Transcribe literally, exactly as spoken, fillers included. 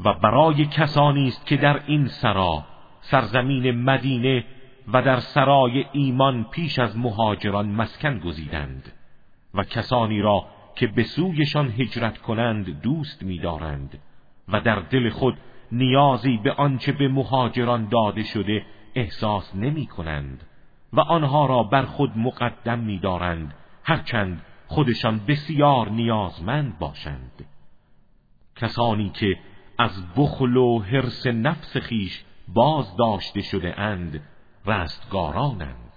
و برای کسانی است که در این سرا سرزمین مدینه و در سرای ایمان پیش از مهاجران مسکن گزیدند و کسانی را که به سویشان هجرت کنند دوست می‌دارند و در دل خود نیازی به آنچه به مهاجران داده شده احساس نمی‌کنند و آنها را بر خود مقدم می‌دارند هرچند خودشان بسیار نیازمند باشند. کسانی که از بخل و حرص نفس خیش باز داشته شده اند رستگارانند.